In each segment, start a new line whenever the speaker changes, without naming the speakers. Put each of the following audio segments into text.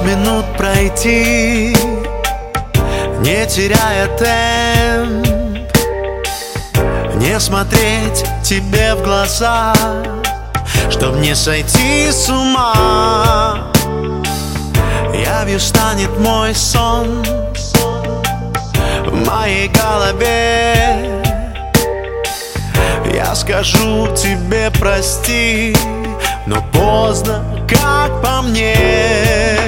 минут пройти, не теряя темп, не смотреть тебе в глаза, чтоб не сойти с ума. Явью станет мой сон в моей голове. Я скажу тебе прости, но поздно, как по мне.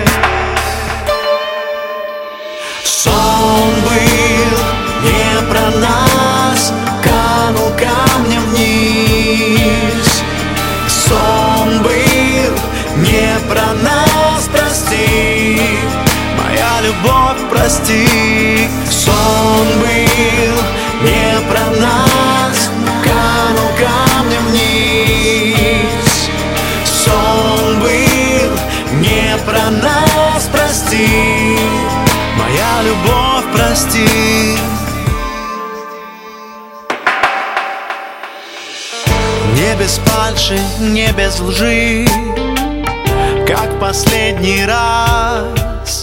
Сон был не про нас, канул камнем вниз. Сон был не про нас, прости, моя любовь, прости. Сон был не про нас, канул камнем вниз. Сон был не про нас, прости, моя любовь, прости. Не без фальши, не без лжи, как последний раз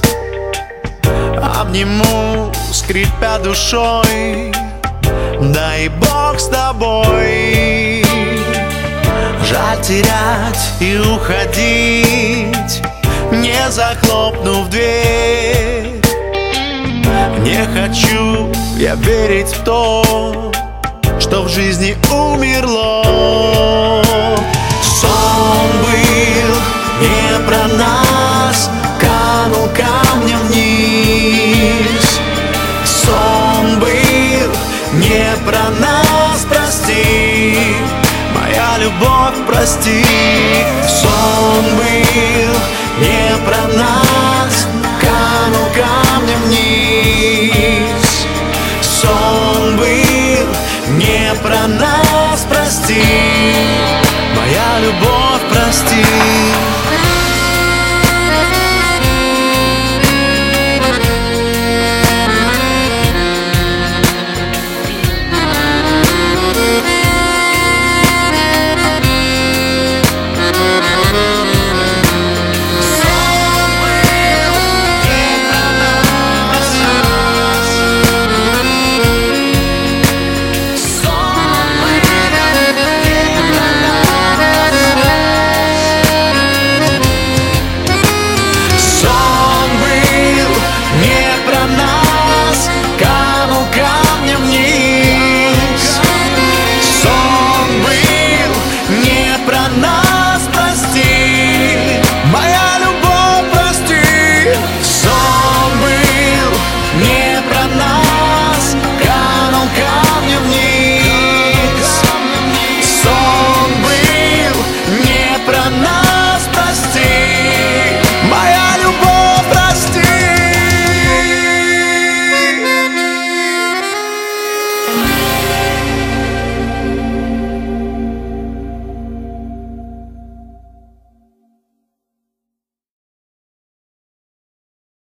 обниму, скрипя душой, дай Бог с тобой. Жаль терять и уходить, не захлопнув дверь. Не хочу я верить в то, что в жизни умерло. Сон был не про нас, канул камнем вниз. Сон был не про нас, прости, моя любовь, прости. Сон был не про нас.